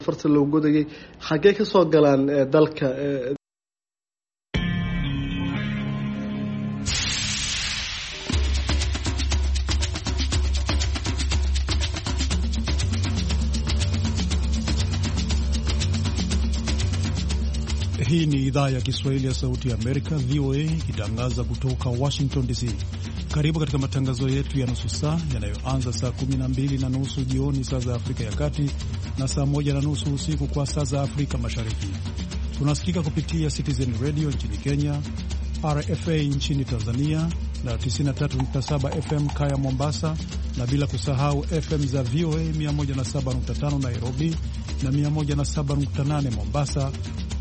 farta loo godayay xagee ka soo galaan dalka. Hii ni idhaa ya Kiswahili ya Sauti ya Amerika, VOA, ikitangaza kutoka Washington DC. Karibu katika matangazo yetu ya nusu saa yanayoanza saa 12:30 jioni saa za Afrika ya Kati na saa 1:30 usiku kwa saa za Afrika Mashariki. Tunasikika kupitia Citizen Radio nchini Kenya, RFA nchini Tanzania na 93.7 FM Kaya Mombasa, na bila kusahau FM za VOA 107.5 Nairobi na 107.8 Mombasa,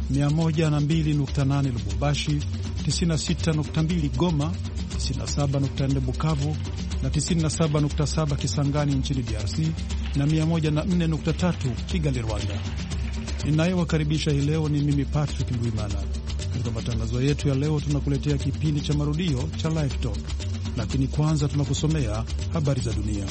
102.8 Lubumbashi, 96.2 Goma, 97.4 Bukavu na 97.7 Kisangani nchini DRC na 104.3 Kigali, Rwanda. Ninayewakaribisha hii leo ni mimi Patrick Ndwimana. Katika matangazo yetu ya leo tunakuletea kipindi cha marudio cha Live Talk, lakini kwanza tunakusomea habari za dunia.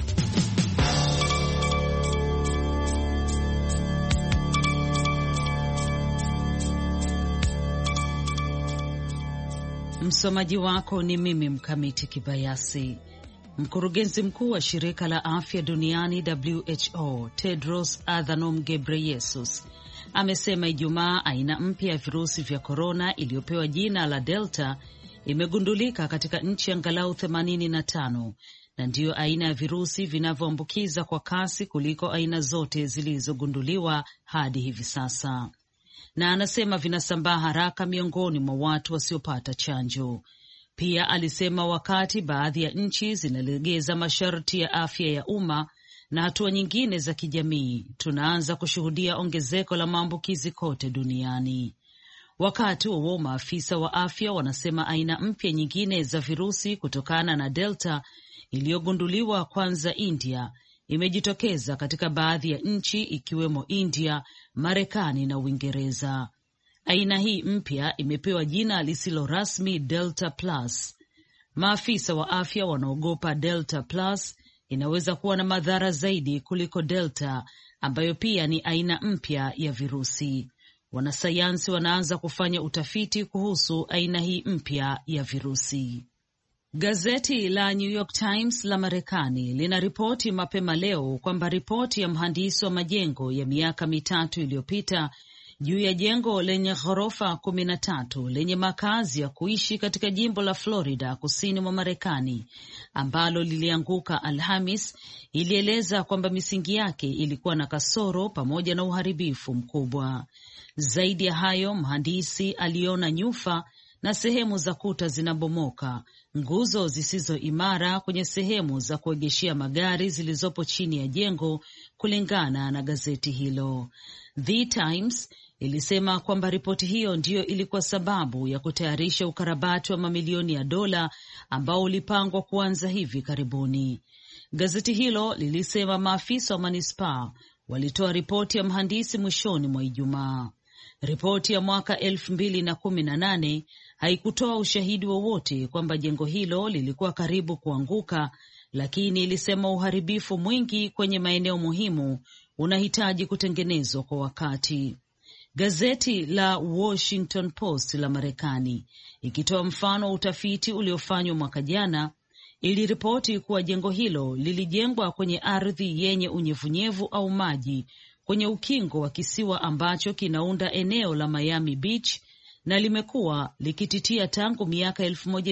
Msomaji wako ni mimi Mkamiti Kibayasi. Mkurugenzi mkuu wa shirika la afya duniani WHO Tedros Adhanom Ghebreyesus amesema Ijumaa aina mpya ya virusi vya korona iliyopewa jina la Delta imegundulika katika nchi angalau 85 na ndiyo aina ya virusi vinavyoambukiza kwa kasi kuliko aina zote zilizogunduliwa hadi hivi sasa, na anasema vinasambaa haraka miongoni mwa watu wasiopata chanjo. Pia alisema wakati baadhi ya nchi zinalegeza masharti ya afya ya umma na hatua nyingine za kijamii, tunaanza kushuhudia ongezeko la maambukizi kote duniani. Wakati huo maafisa wa afya wanasema aina mpya nyingine za virusi kutokana na Delta iliyogunduliwa kwanza India imejitokeza katika baadhi ya nchi ikiwemo India, Marekani na Uingereza. Aina hii mpya imepewa jina lisilo rasmi Delta Plus. Maafisa wa afya wanaogopa Delta Plus inaweza kuwa na madhara zaidi kuliko Delta, ambayo pia ni aina mpya ya virusi. Wanasayansi wanaanza kufanya utafiti kuhusu aina hii mpya ya virusi. Gazeti la New York Times la Marekani linaripoti mapema leo kwamba ripoti ya mhandisi wa majengo ya miaka 3 iliyopita juu ya jengo lenye ghorofa 13 lenye makazi ya kuishi katika jimbo la Florida kusini mwa Marekani ambalo lilianguka Alhamis ilieleza kwamba misingi yake ilikuwa na kasoro pamoja na uharibifu mkubwa. Zaidi ya hayo, mhandisi aliona nyufa na sehemu za kuta zinabomoka, nguzo zisizo imara kwenye sehemu za kuegeshea magari zilizopo chini ya jengo, kulingana na gazeti hilo. The Times ilisema kwamba ripoti hiyo ndiyo ilikuwa sababu ya kutayarisha ukarabati wa mamilioni ya dola ambao ulipangwa kuanza hivi karibuni. Gazeti hilo lilisema maafisa wa manispaa walitoa ripoti ya mhandisi mwishoni mwa Ijumaa. Ripoti ya mwaka 2018 haikutoa ushahidi wowote kwamba jengo hilo lilikuwa karibu kuanguka, lakini ilisema uharibifu mwingi kwenye maeneo muhimu unahitaji kutengenezwa kwa wakati. Gazeti la Washington Post la Marekani, ikitoa mfano wa utafiti uliofanywa mwaka jana, iliripoti kuwa jengo hilo lilijengwa kwenye ardhi yenye unyevunyevu au maji kwenye ukingo wa kisiwa ambacho kinaunda eneo la Miami Beach na limekuwa likititia tangu miaka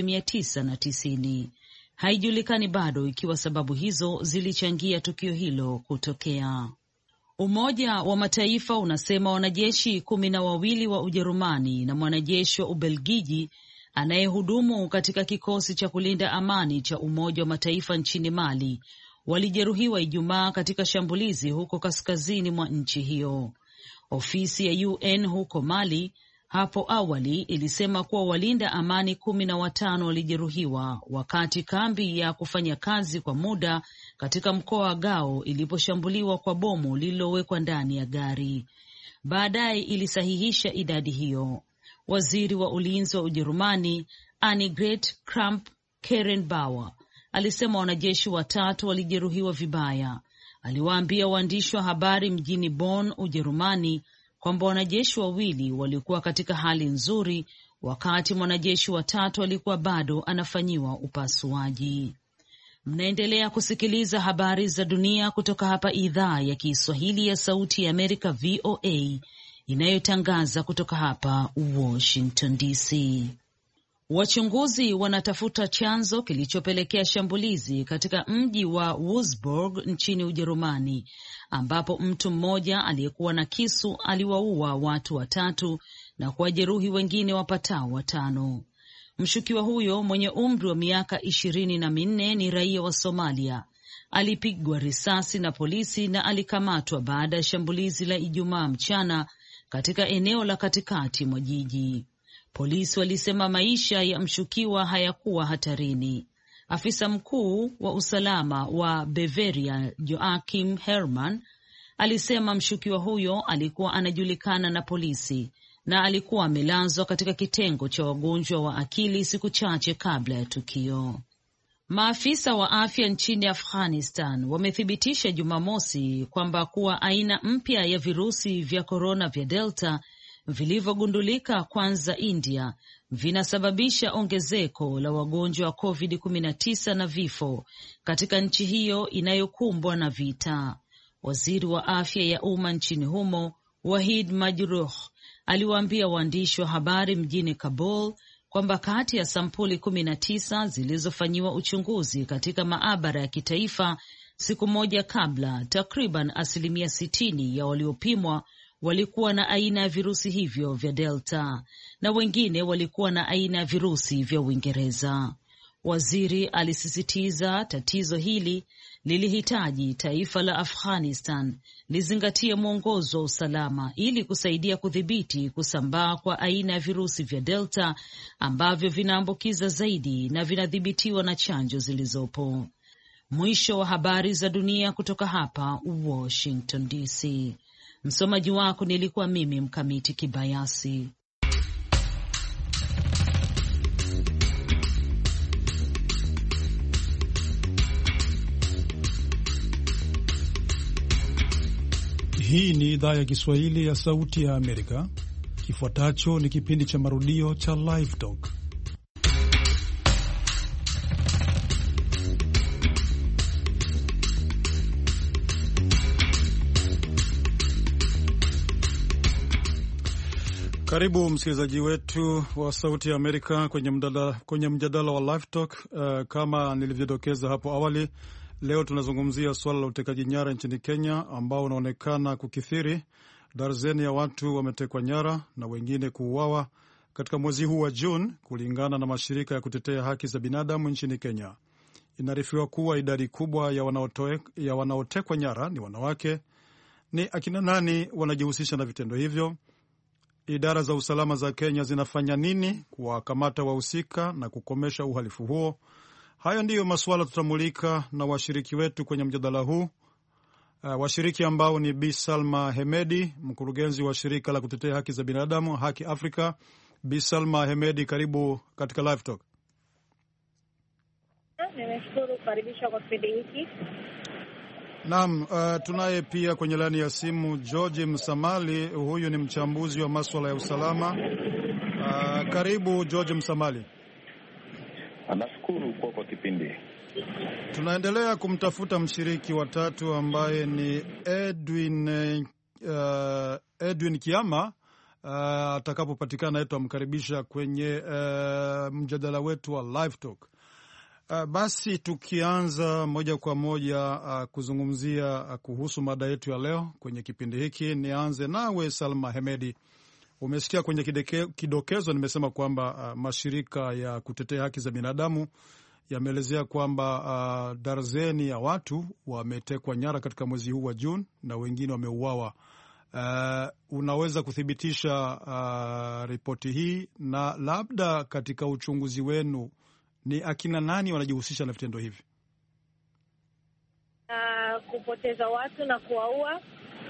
1990. Haijulikani bado ikiwa sababu hizo zilichangia tukio hilo kutokea. Umoja wa Mataifa unasema wanajeshi 12 wa Ujerumani na mwanajeshi wa Ubelgiji anayehudumu katika kikosi cha kulinda amani cha Umoja wa Mataifa nchini Mali walijeruhiwa Ijumaa katika shambulizi huko kaskazini mwa nchi hiyo. Ofisi ya UN huko Mali hapo awali ilisema kuwa walinda amani 15 walijeruhiwa wakati kambi ya kufanya kazi kwa muda katika mkoa wa Gao iliposhambuliwa kwa bomu lililowekwa ndani ya gari. Baadaye ilisahihisha idadi hiyo. Waziri wa ulinzi wa Ujerumani Annegret Kramp-Karrenbauer alisema wanajeshi 3 walijeruhiwa vibaya. aliwaambia waandishi wa habari mjini Bonn, Ujerumani, kwamba wanajeshi wawili walikuwa katika hali nzuri wakati mwanajeshi wa tatu alikuwa bado anafanyiwa upasuaji. Mnaendelea kusikiliza habari za dunia kutoka hapa idhaa ya Kiswahili ya Sauti ya Amerika, VOA, inayotangaza kutoka hapa Washington DC. Wachunguzi wanatafuta chanzo kilichopelekea shambulizi katika mji wa Wurzburg nchini Ujerumani, ambapo mtu mmoja aliyekuwa na kisu aliwaua watu 3 na kuwajeruhi wengine wapatao 5. Mshukiwa huyo mwenye umri wa miaka 24 ni raia wa Somalia. Alipigwa risasi na polisi na alikamatwa baada ya shambulizi la Ijumaa mchana katika eneo la katikati mwa jiji. Polisi walisema maisha ya mshukiwa hayakuwa hatarini. Afisa mkuu wa usalama wa Bavaria, Joachim Herrmann, alisema mshukiwa huyo alikuwa anajulikana na polisi na alikuwa amelazwa katika kitengo cha wagonjwa wa akili siku chache kabla ya tukio. Maafisa wa afya nchini Afghanistan wamethibitisha Jumamosi kwamba kuwa aina mpya ya virusi vya korona vya Delta vilivyogundulika kwanza India vinasababisha ongezeko la wagonjwa wa COVID-19 na vifo katika nchi hiyo inayokumbwa na vita. Waziri wa afya ya umma nchini humo, Wahid Majruh, aliwaambia waandishi wa habari mjini Kabul kwamba kati ya sampuli 19 zilizofanyiwa uchunguzi katika maabara ya kitaifa siku moja kabla, takriban 60% ya waliopimwa walikuwa na aina ya virusi hivyo vya Delta na wengine walikuwa na aina ya virusi vya Uingereza. Waziri alisisitiza tatizo hili lilihitaji taifa la Afghanistan lizingatie mwongozo wa usalama ili kusaidia kudhibiti kusambaa kwa aina ya virusi vya Delta ambavyo vinaambukiza zaidi na vinadhibitiwa na chanjo zilizopo. Mwisho wa habari za dunia kutoka hapa Washington DC. Msomaji wako nilikuwa mimi Mkamiti Kibayasi. Hii ni idhaa ya Kiswahili ya Sauti ya Amerika. Kifuatacho ni kipindi cha marudio cha Live Talk. Karibu msikilizaji wetu wa Sauti ya Amerika kwenye mjadala wa Live Talk. Kama nilivyodokeza hapo awali, leo tunazungumzia suala la utekaji nyara nchini Kenya ambao unaonekana kukithiri. Darzeni ya watu wametekwa nyara na wengine kuuawa katika mwezi huu wa Juni, kulingana na mashirika ya kutetea haki za binadamu nchini Kenya. Inaarifiwa kuwa idadi kubwa ya wanaotekwa nyara ni wanawake. Ni akina nani wanajihusisha na vitendo hivyo? Idara za usalama za Kenya zinafanya nini kuwakamata wahusika na kukomesha uhalifu huo? Haya ndiyo masuala tutamulika na washiriki wetu kwenye mjadala huu. Washiriki ambao ni Bi Salma Hemedi, mkurugenzi wa shirika la kutetea haki za binadamu Haki Afrika. Bi Salma Hemedi, karibu katika Live Talk. Nimeshukuru kukaribishwa kwa kipindi hiki. Naam, tunaye pia kwenye laini ya simu George Msamali. Huyu ni mchambuzi wa masuala ya usalama. Karibu George Msamali. Nashukuru kwa kipindi. Tunaendelea kumtafuta mshiriki wa tatu ambaye ni Edwin Kiama. Atakapopatikana tutamkaribisha kwenye mjadala wetu wa Live Talk. Basi tukianza moja kwa moja kuzungumzia kuhusu mada yetu ya leo kwenye kipindi hiki, nianze nawe Salma Hemedi. Umesikia kwenye kidokezo nimesema kwamba mashirika ya kutetea haki za binadamu yameelezea kwamba darzeni ya watu wametekwa nyara katika mwezi huu wa Juni na wengine wameuawa. Unaweza kuthibitisha ripoti hii, na labda katika uchunguzi wenu ni akina nani wanajihusisha na vitendo hivi? Kupoteza watu na kuwaua.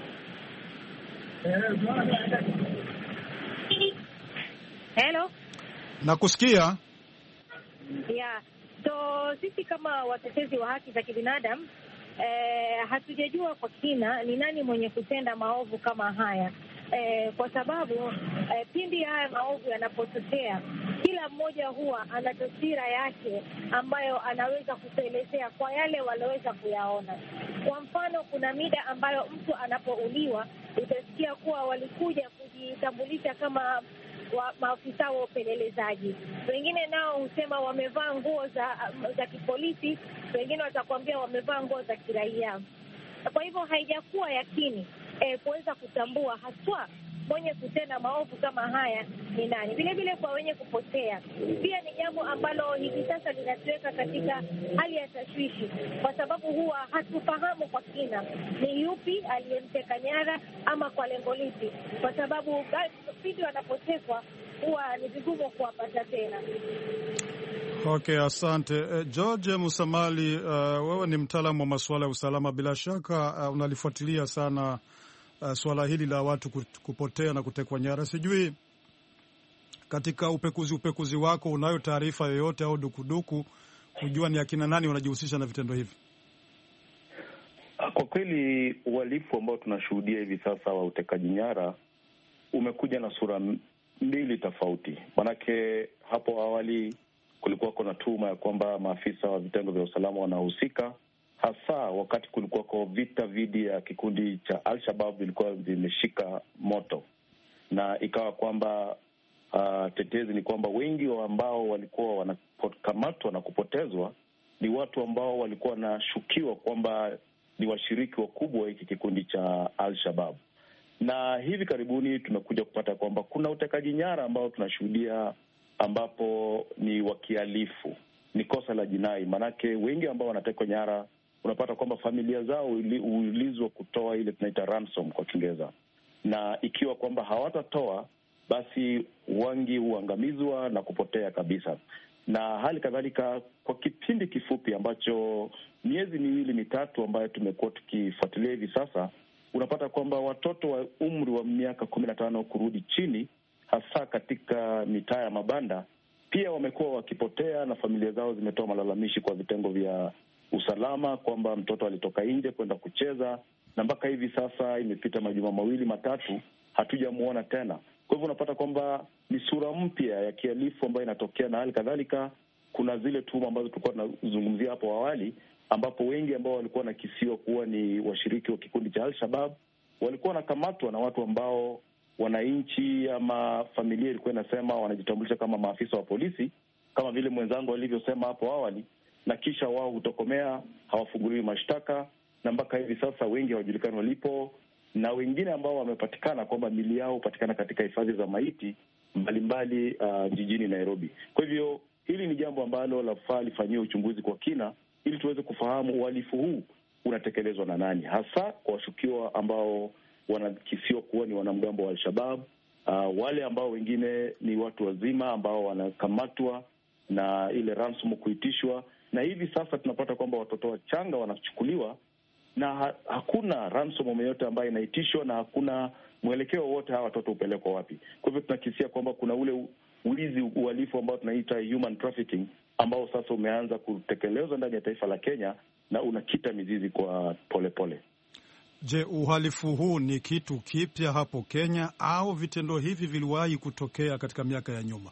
Hello? Nakusikia. Yeah. So sisi kama watetezi wa haki za kibinadamu hatujajua kwa kina ni nani mwenye kutenda maovu kama haya. Kwa sababu pindi haya maovu yanapotokea, kila mmoja huwa ana taswira yake ambayo anaweza kutuelezea kwa yale walioweza kuyaona. Kwa mfano, kuna mida ambayo mtu anapouliwa utasikia kuwa walikuja kujitambulisha kama maafisa wa upelelezaji. Wengine nao husema wamevaa nguo za kipolisi, wengine watakwambia wamevaa nguo za kiraia. Kwa hivyo haijakuwa yakini kuweza kutambua haswa mwenye kutenda maovu kama haya ni nani. Vile vile kwa wenye kupotea pia ni jambo ambalo hivi sasa linatuweka katika hali ya tashwishi, kwa sababu huwa hatufahamu kwa kina ni yupi aliyemteka nyara ama kwa lengo lipi, kwa sababu pindi wanapotekwa huwa ni vigumu kuwapata tena. Okay, asante. George Musamali, wewe ni mtaalamu wa masuala ya usalama, bila shaka unalifuatilia sana suala hili la watu kupotea na kutekwa nyara. Sijui katika upekuzi wako unayo taarifa yoyote au dukuduku kujua ni akina nani wanajihusisha na vitendo hivi? Kwa kweli uhalifu ambao tunashuhudia hivi sasa wa utekaji nyara umekuja na sura mbili tofauti. Manake hapo awali kulikuwa kuna tuhuma ya kwamba maafisa wa vitengo vya usalama wanahusika, hasa wakati kulikuwa kwa vita dhidi ya kikundi cha Al-Shabaab vilikuwa vimeshika moto, na ikawa kwamba tetezi ni kwamba wengi wa ambao walikuwa wanakamatwa na kupotezwa ni watu ambao walikuwa wanashukiwa kwamba ni washiriki wakubwa wa hiki kikundi cha Al-Shabaab. Na hivi karibuni tumekuja kupata kwamba kuna utekaji nyara ambao tunashuhudia ambapo ni wakihalifu, ni kosa la jinai. Manake wengi ambao wanatekwa nyara unapata kwamba familia zao huulizwa kutoa ile tunaita ransom kwa Kiingereza, na ikiwa kwamba hawatatoa basi wengi huangamizwa na kupotea kabisa. Na hali kadhalika kwa kipindi kifupi ambacho miezi 2-3 ambayo tumekuwa tukifuatilia hivi sasa, unapata kwamba watoto wa umri wa miaka 15 kurudi chini, hasa katika mitaa ya mabanda, pia wamekuwa wakipotea, na familia zao zimetoa malalamishi kwa vitengo vya usalama kwamba mtoto alitoka nje kwenda kucheza, na mpaka hivi sasa imepita majuma 2-3 hatujamuona tena. Kwa hivyo unapata kwamba ni sura mpya ya kihalifu ambayo inatokea, na hali kadhalika kuna zile tuhuma ambazo tulikuwa tunazungumzia hapo awali, ambapo wengi ambao walikuwa wanakisiwa kuwa ni washiriki wa kikundi cha Al-Shabaab walikuwa wanakamatwa na watu ambao wananchi ama familia ilikuwa inasema wanajitambulisha kama maafisa wa polisi, kama vile mwenzangu alivyosema hapo awali, na kisha wao hutokomea, hawafunguliwi mashtaka, na mpaka hivi sasa wengi hawajulikani walipo, na wengine ambao wamepatikana kwamba mili yao hupatikana katika hifadhi za maiti mbalimbali jijini Nairobi. Kwa hivyo hili ni jambo ambalo lafaa lifanyiwe uchunguzi kwa kina, ili tuweze kufahamu uhalifu huu unatekelezwa na nani, hasa kwa washukiwa ambao wanakisiwa kuwa ni wanamgambo wa Al-Shabaab, wale ambao wengine ni watu wazima ambao wanakamatwa na ile ransom kuitishwa, na hivi sasa tunapata kwamba watoto wachanga wanachukuliwa na hakuna ransom yoyote ambayo inaitishwa, na hakuna mwelekeo wote hawa watoto upelekwa wapi. Kwa hivyo tunakisia kwamba kuna ule ulizi, uhalifu ambao tunaita human trafficking, ambao sasa umeanza kutekelezwa ndani ya taifa la Kenya na unakita mizizi kwa polepole. Je, uhalifu huu ni kitu kipya hapo Kenya au vitendo hivi viliwahi kutokea katika miaka ya nyuma?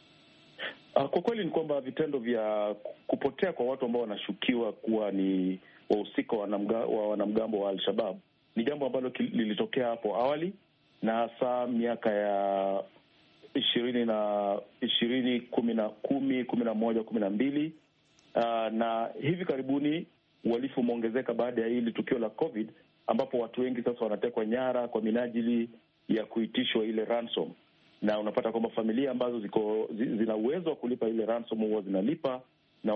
Kwa kweli ni kwamba vitendo vya kupotea kwa watu ambao wanashukiwa kuwa ni wahusika wa wanamgambo wa Al-Shabaab ni jambo ambalo lilitokea hapo awali, na hasa miaka ya 2011, na hivi karibuni uhalifu umeongezeka baada ya hili tukio la COVID, ambapo watu wengi sasa wanatekwa nyara kwa minajili ya kuitishwa ile ransom, na unapata kwamba familia ambazo zina uwezo wa kulipa ile ransom huwa zinalipa, na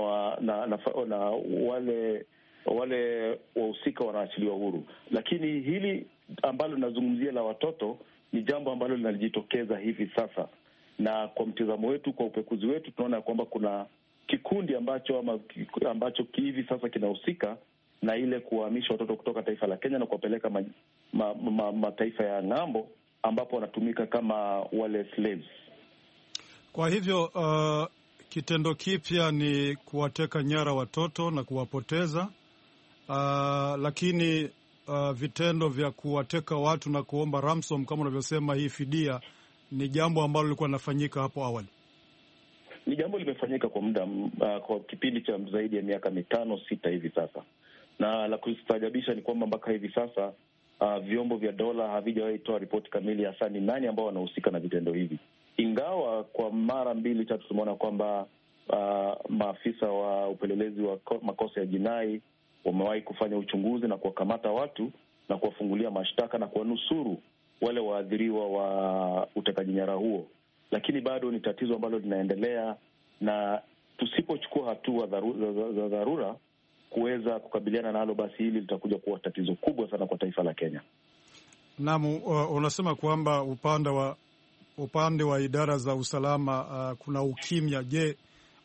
wale wahusika wanaachiliwa huru. Lakini hili ambalo linazungumzia la watoto ni jambo ambalo linajitokeza hivi sasa, na kwa mtazamo wetu, kwa upekuzi wetu, tunaona kwamba kuna kikundi ambacho hivi sasa kinahusika na ile kuhamisha watoto kutoka taifa la Kenya na kuwapeleka mataifa ya ng'ambo, ambapo wanatumika kama wale slaves. Kwa hivyo kitendo kipya ni kuwateka nyara watoto na kuwapoteza, lakini vitendo vya kuwateka watu na kuomba ransom kama unavyosema, hii fidia, ni jambo ambalo lilikuwa linafanyika hapo awali. Ni jambo limefanyika kwa muda kwa kipindi cha zaidi ya miaka 5-6 hivi sasa, na la kustajabisha ni kwamba mpaka hivi sasa vyombo vya dola havijawahi toa ripoti kamili hasa ni nani ambao wanahusika na vitendo hivi, ingawa kwa mara 2-3 tumeona kwamba maafisa wa upelelezi wa makosa ya jinai wamewahi kufanya uchunguzi na kuwakamata watu na kuwafungulia mashtaka na kuwanusuru wale waathiriwa wa utekaji nyara huo, lakini bado ni tatizo ambalo linaendelea, na tusipochukua hatua za dharura kuweza kukabiliana nalo, basi hili litakuja kuwa tatizo kubwa sana kwa taifa la Kenya. Naam, unasema kwamba upande wa idara za usalama kuna ukimya. Je,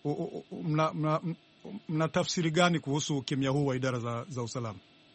mna tafsiri gani kuhusu ukimya huu wa idara za usalama?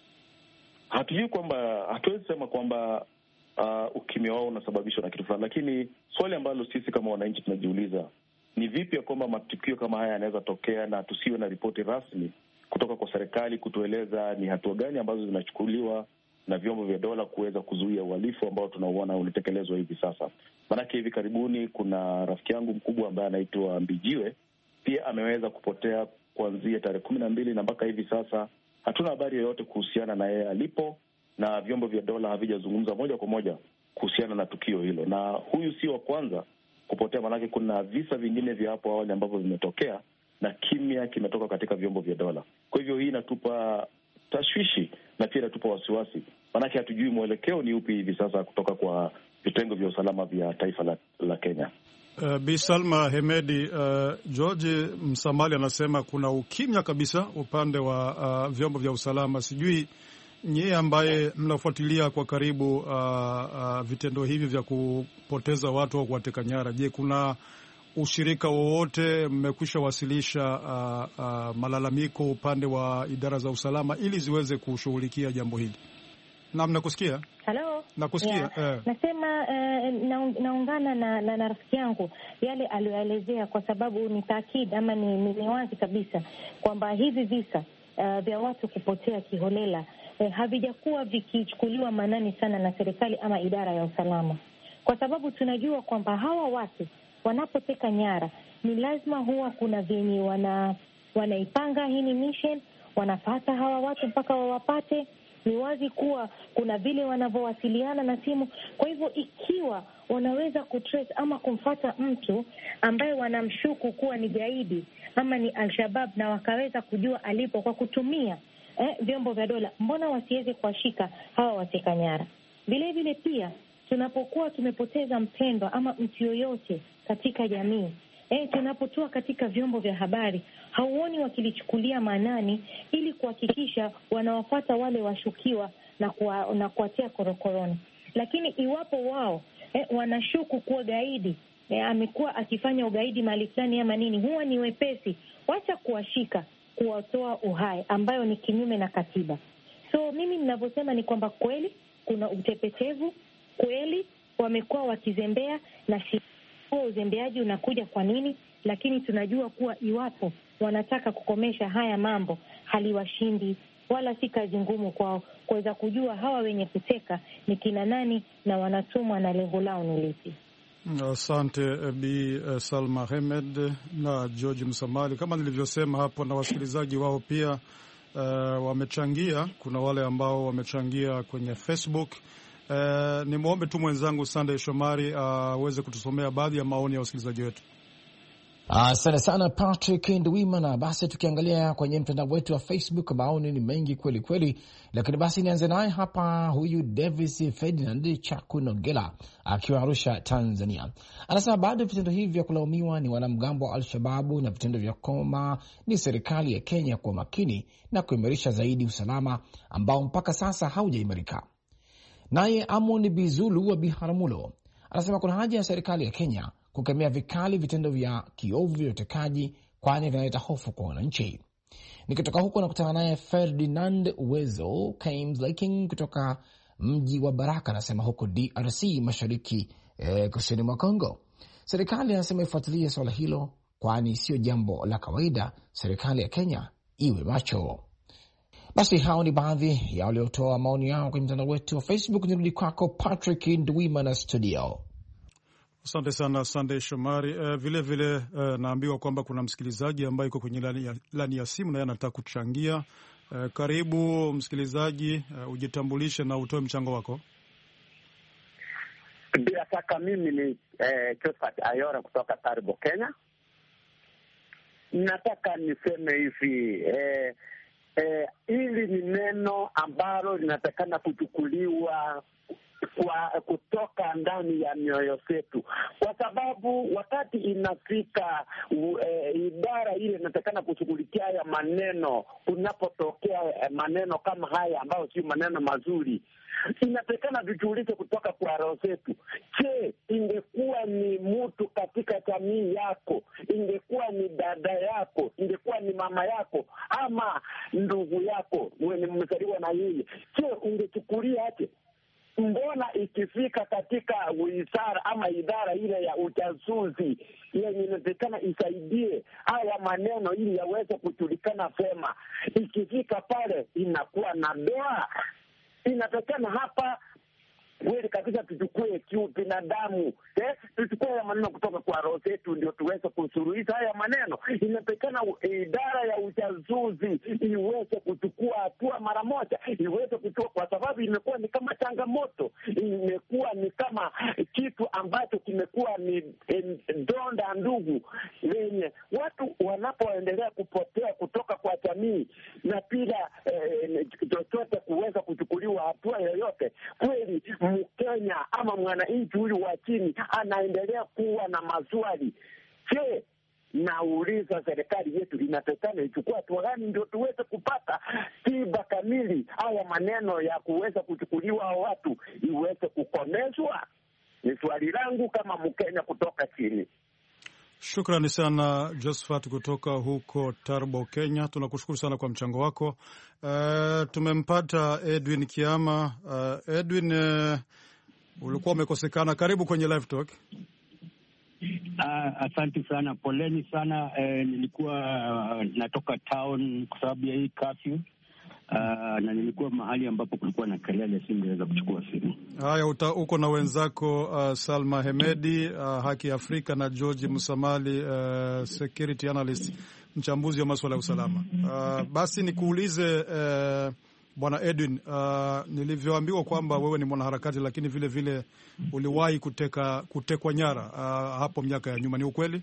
Hatujui kwamba, hatuwezi sema kwamba ukimya wao unasababishwa na kitu fulani, lakini swali ambalo sisi kama wananchi tunajiuliza ni vipi ya kwamba matukio kama haya yanaweza tokea na tusiwe na ripoti rasmi kutoka kwa serikali kutueleza ni hatua gani ambazo zinachukuliwa na vyombo vya dola kuweza kuzuia uhalifu ambao tunauona unatekelezwa hivi sasa. Maanake hivi karibuni kuna rafiki yangu mkubwa ambaye anaitwa Mbijiwe, pia ameweza kupotea kuanzia tarehe 12 na mpaka hivi sasa hatuna habari yoyote kuhusiana na yeye alipo, na vyombo vya dola havijazungumza moja kwa moja kuhusiana na tukio hilo. Na huyu si wa kwanza kupotea, maanake kuna visa vingine vya hapo awali ambavyo vimetokea na kimya kimetoka katika vyombo vya dola. Kwa hivyo hii inatupa tashwishi na pia inatupa wasiwasi, maanake hatujui mwelekeo ni upi hivi sasa kutoka kwa vitengo vya usalama vya taifa la Kenya. Bi Salma Hemedi, George Msamali anasema kuna ukimya kabisa upande wa vyombo vya usalama. Sijui nyie ambaye mnafuatilia kwa karibu vitendo hivi vya kupoteza watu au kuwateka nyara, je, kuna ushirika wowote mmekwisha wasilisha malalamiko upande wa idara za usalama ili ziweze kushughulikia jambo hili? Naam, nakusikia. Hello. Nakusikia. Yeah. Nasema naungana na rafiki yangu yale aliyoelezea, kwa sababu ni taakid ama ni wazi kabisa kwamba hivi visa vya watu kupotea kiholela havijakuwa vikichukuliwa maanani sana na serikali ama idara ya usalama, kwa sababu tunajua kwamba hawa watu wanapoteka nyara ni lazima huwa kuna vyenye wanaipanga hii ni mission, wanafata hawa watu mpaka wawapate. Ni wazi kuwa kuna vile wanavyowasiliana na simu. Kwa hivyo ikiwa wanaweza kutrace ama kumfata mtu ambaye wanamshuku kuwa ni gaidi ama ni Al-Shabaab na wakaweza kujua alipo kwa kutumia vyombo vya dola, mbona wasiweze kuwashika hawa wateka nyara? Vile vile pia tunapokuwa tumepoteza mpendwa ama mtu yoyote katika jamii, tunapotua katika vyombo vya habari, hauoni wakilichukulia maanani ili kuhakikisha wanawafuata wale washukiwa na kuwatia korokoroni. Lakini iwapo wao wanashuku kuwa gaidi amekuwa akifanya ugaidi mahali fulani ama nini, huwa ni wepesi wacha kuwashika, kuwatoa uhai, ambayo ni kinyume na katiba. So mimi ninavyosema ni kwamba kweli kuna utepetevu, kweli wamekuwa wakizembea, na huo uzembeaji unakuja kwa nini? Lakini tunajua kuwa iwapo wanataka kukomesha haya mambo haliwashindi, wala si kazi ngumu kwao kuweza kujua hawa wenye kuteka ni kina nani na wanatumwa na lengo lao ni lipi. Asante Bi Salma Hemed na George Msamali. Kama nilivyosema hapo, na wasikilizaji wao pia wamechangia. Kuna wale ambao wamechangia kwenye Facebook. Nimwombe tu mwenzangu Sunday Shomari aweze kutusomea baadhi ya maoni ya wasikilizaji wetu. Asante sana Patrick Ndwimana. Basi tukiangalia kwenye mtandao wetu wa Facebook, maoni ni mengi kweli kweli, lakini basi nianze naye hapa. Huyu Davis Ferdinand Chakunogela akiwa Arusha, Tanzania, anasema bado vitendo hivi vya kulaumiwa ni wanamgambo wa Al-Shababu na vitendo vya koma ni serikali ya Kenya kwa makini na kuimarisha zaidi usalama ambao mpaka sasa haujaimarika. Naye Amon Bizulu wa Biharamulo anasema kuna haja ya serikali ya Kenya kukemea vikali vitendo vya kiovu vya utekaji, kwani vinaleta hofu kwa wananchi. Nikitoka huko na kutana naye Ferdinand Uwezo Kames Laking kutoka mji wa Baraka, anasema huko DRC mashariki kusini mwa Kongo. Serikali anasema ifuatilie swala hilo, kwani sio jambo la kawaida. Serikali ya Kenya iwe macho. Basi hao ni baadhi ya waliotoa maoni yao kwenye mtandao wetu wa Facebook. Nirudi kwako Patrick Ndwimana studio. Asante sana Sunday Shomari. Vile naambiwa kwamba kuna msikilizaji ambaye yuko kwenye lani ya simu na yeye anataka kuchangia. Karibu msikilizaji, ujitambulishe na utoe mchango wako. Bila shaka mimi ni Josephat Ayora kutoka Taribo, Kenya. Nataka niseme hivi, hili ni neno ambalo linatakana kuchukuliwa kutoka ndani ya mioyo yetu, kwa sababu wakati inafika idara ile inatakana kushughulikia haya maneno, kunapotokea maneno kama haya ambayo si maneno mazuri, inatakana vijulishe kutoka kwa roho zetu. Je, ingekuwa ni mtu katika jamii yako, ingekuwa ni dada yako, ingekuwa ni mama yako ama ndugu yako mwenye mmezaliwa na yeye, je, ungechukulia aje? Mbona ikifika katika wizara ama idara ile ya ujasusi yenye inatakana isaidie haya maneno ili yaweze kujulikana vema, ikifika pale inakuwa na doa? Inatakana hapa kweli kabisa tuchukue binadamu, tuchukue haya maneno kutoka kwa roho zetu ndio tuweze kusuluhisha haya maneno. Inatakana idara ya ujasusi iweze kuchukua hatua mara moja, iweze kuchukua, kwa sababu imekuwa ni kama changamoto, imekuwa ni kama kitu ambacho kimekuwa ni donda ndugu lenye watu wanapoendelea kupotea kutoka kwa jamii na bila chochote kuweza kuchukuliwa hatua yoyote. Kweli Mkenya ama mwananchi huyu wa chini anaendelea kuwa na maswali. Je, nauliza serikali yetu inatakana ichukua hatua gani ndio tuweze kupata tiba kamili, haya maneno ya kuweza kuchukuliwa watu iweze kukomeshwa? Ni swali langu kama Mkenya kutoka chini. Shukrani sana Josephat kutoka huko Tarbo, Kenya. Tunakushukuru sana kwa mchango wako. Tumempata Edwin Kiama. Edwin, ulikuwa umekosekana. Karibu kwenye Live Talk. Asante sana, poleni sana. Nilikuwa natoka town kwa sababu ya hii curfew. Na nilikuwa mahali ambapo kulikuwa na kelele, singeweza kuchukua simu. Haya, uko na wenzako Salma Hemedi, Haki Afrika, na George Musamali, security analyst, mchambuzi wa masuala ya usalama. Basi nikuulize Bwana Edwin, nilivyoambiwa kwamba wewe ni mwanaharakati lakini vile vile uliwahi kutekwa nyara hapo miaka ya nyuma, ni ukweli?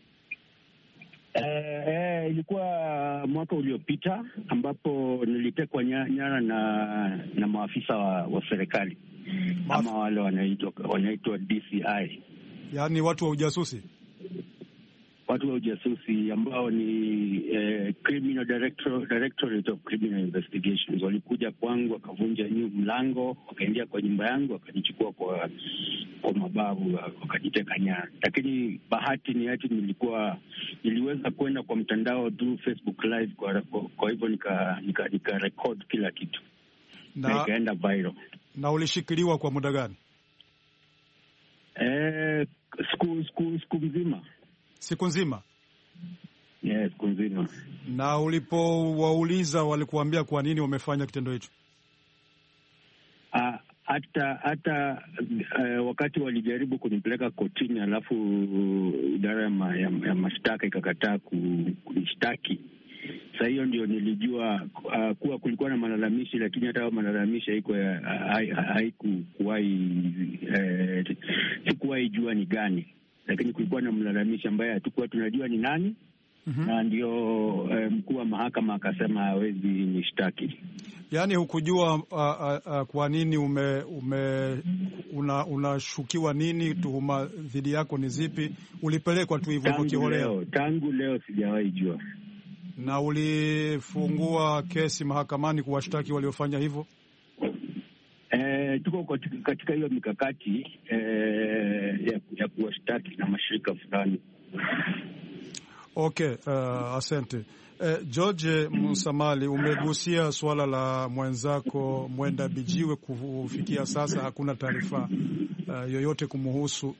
Ilikuwa mwaka uliopita ambapo nilitekwa nyara na maafisa wa serikali ama wale wanaitwa DCI, yaani watu wa ujasusi. Watu wa ujasusi ambao ni Criminal Directorate of Criminal Investigations walikuja kwangu, wakavunja mlango, wakaingia kwa nyumba yangu, wakanichukua kwa mabavu, wakajiteka nyara. Lakini bahati ni ati niliweza kwenda kwa mtandao through Facebook Live, kwa hivyo nika record kila kitu na ikaenda viral. Na ulishikiliwa kwa muda gani? Siku nzima. Siku nzima? Yes, siku nzima. Na ulipowauliza walikuambia kwa nini wamefanya kitendo hicho? Hata wakati walijaribu kunipeleka kotini, alafu idara ya mashtaka ikakataa kunishtaki. Sasa hiyo ndio nilijua kuwa kulikuwa na malalamishi, lakini hata malalamishi sikuwahi jua ni gani, lakini kulikuwa na mlalamishi ambaye hatukuwa tunajua ni nani. Na ndio mkuu wa mahakama akasema hawezi nishtaki. Yaani hukujua kwa nini unashukiwa nini, tuhuma dhidi yako ni zipi? Ulipelekwa tu hivyo kiholela? Tangu leo sijawahi jua. Na ulifungua kesi mahakamani kuwashtaki waliofanya hivyo? Tuko katika hiyo mikakati ya kuwashtaki na mashirika fulani. Okay, asante. George Musamali, umegusia suala la mwenzako Mwenda Bijiwe. Kufikia sasa hakuna taarifa yoyote kumuhusu.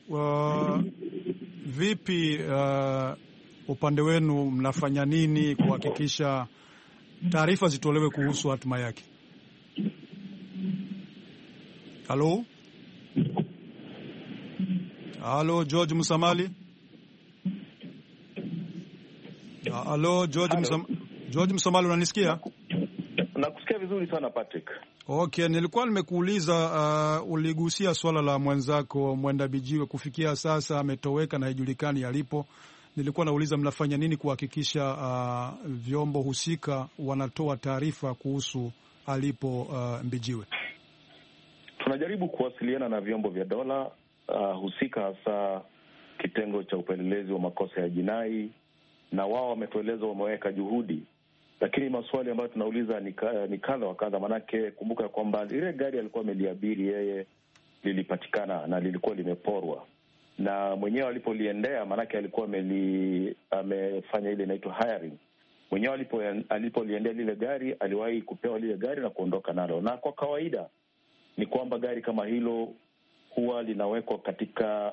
Vipi upande wenu, mnafanya nini kuhakikisha taarifa zitolewe kuhusu hatima yake. Halo George Musamali. Halo George Musamali, unanisikia? Nakusikia vizuri sana Patrick. Okay, nilikuwa nimekuuliza uligusia swala la mwenzako Mwenda Bijiwe, kufikia sasa ametoweka na haijulikani alipo. Nilikuwa nauliza mnafanya nini kuhakikisha vyombo husika wanatoa taarifa kuhusu alipo Mbijiwe? Tunajaribu kuwasiliana na vyombo vya dola husika, hasa kitengo cha upelelezi wa makosa ya jinai, na wao wametueleza wameweka juhudi, lakini maswali ambayo tunauliza ni kadha wa kadha. Manake kumbuka kwamba ile gari alikuwa ameliabiri yeye lilipatikana na lilikuwa limeporwa, na mwenyewe alipoliendea, manake alikuwa amefanya ile inaitwa hiring. Mwenyewe alipoliendea lile gari, aliwahi kupewa lile gari na kuondoka nalo, na kwa kawaida ni kwamba gari kama hilo huwa linawekwa katika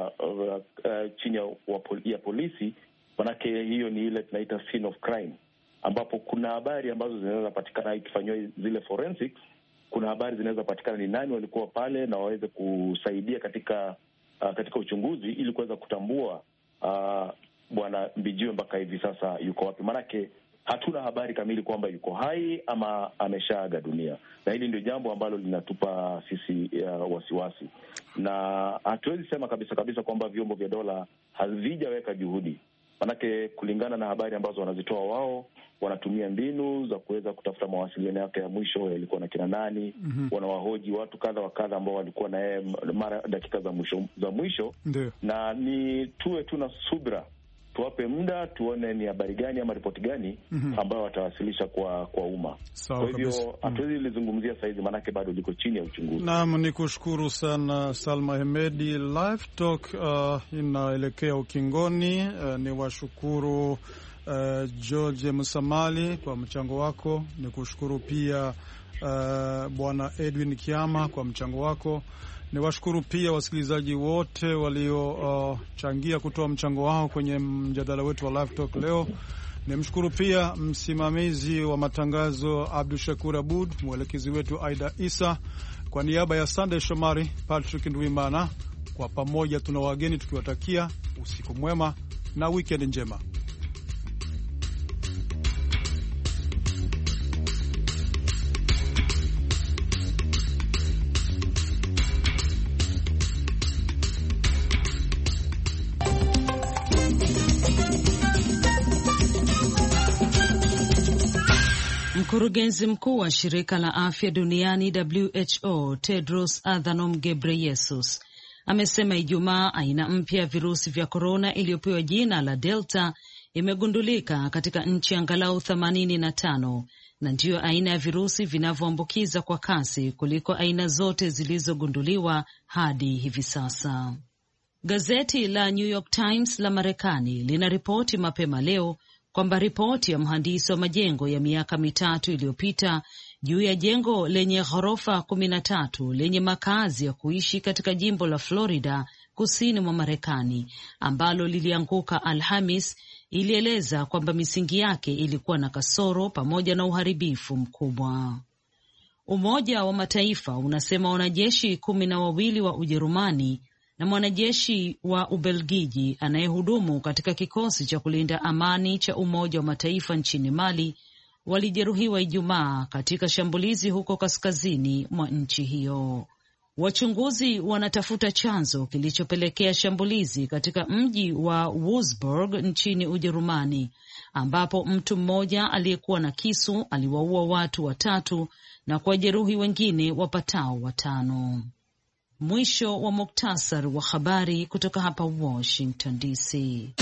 chini ya polisi, manake hiyo ni ile tunaita scene of crime, ambapo kuna habari ambazo zinaweza patikana ikifanywa zile forensics. Kuna habari zinaweza patikana ni nani walikuwa pale na waweze kusaidia katika uchunguzi ili kuweza kutambua bwana Mbijiwe mpaka hivi sasa yuko wapi. Manake hatuna habari kamili kwamba yuko hai ama ameshaaga dunia, na hili ndio jambo ambalo linatupa sisi wasiwasi, na hatuwezi sema kabisa kwamba vyombo vya dola havijaweka juhudi. Manake kulingana na habari ambazo wanazitoa wao, wanatumia mbinu za kuweza kutafuta mawasiliano yake ya mwisho yalikuwa na kina nani. Wanawahoji watu kadha wa kadha ambao walikuwa na yeye mara dakika za mwisho. Na ni tuwe tuna subra, tuwape muda tuone ni habari gani ama ripoti gani ambayo watawasilisha kwa umma. Kwa hivyo hatuwezi lizungumzia saizi, manake bado liko chini ya uchunguzi. Naam, nikushukuru sana Salma Hemedi. Live Talk inaelekea ukingoni. Ni washukuru George Musamali kwa mchango wako. Nikushukuru pia Bwana Edwin Kiama kwa mchango wako. Niwashukuru pia wasikilizaji wote waliochangia kutoa mchango wao kwenye mjadala wetu wa Live Talk leo. Nimshukuru pia msimamizi wa matangazo Abdul Shakur Abud, mwelekezi wetu Aida Isa. Kwa niaba ya Sunday Shomari, Patrick Ndwimana, kwa pamoja tuna wageni tukiwatakia usiku mwema na weekend njema. Mkurugenzi mkuu wa shirika la afya duniani WHO Tedros Adhanom Ghebreyesus amesema Ijumaa aina mpya ya virusi vya korona iliyopewa jina la Delta imegundulika katika nchi angalau 85 na ndiyo aina ya virusi vinavyoambukiza kwa kasi kuliko aina zote zilizogunduliwa hadi hivi sasa. Gazeti la New York Times la Marekani linaripoti mapema leo kwamba ripoti ya mhandisi wa majengo ya miaka 3 iliyopita juu ya jengo lenye ghorofa 13 lenye makazi ya kuishi katika jimbo la Florida kusini mwa Marekani ambalo lilianguka Alhamis ilieleza kwamba misingi yake ilikuwa na kasoro pamoja na uharibifu mkubwa. Umoja wa Mataifa unasema wanajeshi 12 wa Ujerumani na mwanajeshi wa Ubelgiji anayehudumu katika kikosi cha kulinda amani cha Umoja wa Mataifa nchini Mali walijeruhiwa Ijumaa katika shambulizi huko kaskazini mwa nchi hiyo. Wachunguzi wanatafuta chanzo kilichopelekea shambulizi katika mji wa Wolfsburg nchini Ujerumani, ambapo mtu mmoja aliyekuwa na kisu aliwaua watu 3 na kuwajeruhi wengine wapatao 5. Mwisho wa muktasar wa habari kutoka hapa Washington DC.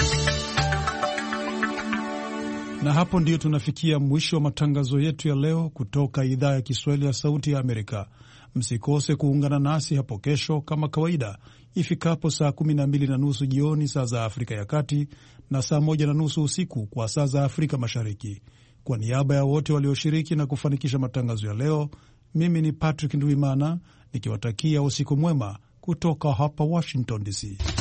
Na hapo ndiyo tunafikia mwisho wa matangazo yetu ya leo kutoka idhaa ya Kiswahili ya Sauti ya Amerika. Msikose kuungana nasi hapo kesho kama kawaida ifikapo saa 12:30 jioni saa za Afrika ya Kati na saa 1:30 usiku kwa saa za Afrika Mashariki. Kwa niaba ya wote walioshiriki na kufanikisha matangazo ya leo, mimi ni Patrick Ndwimana nikiwatakia usiku mwema kutoka hapa Washington DC.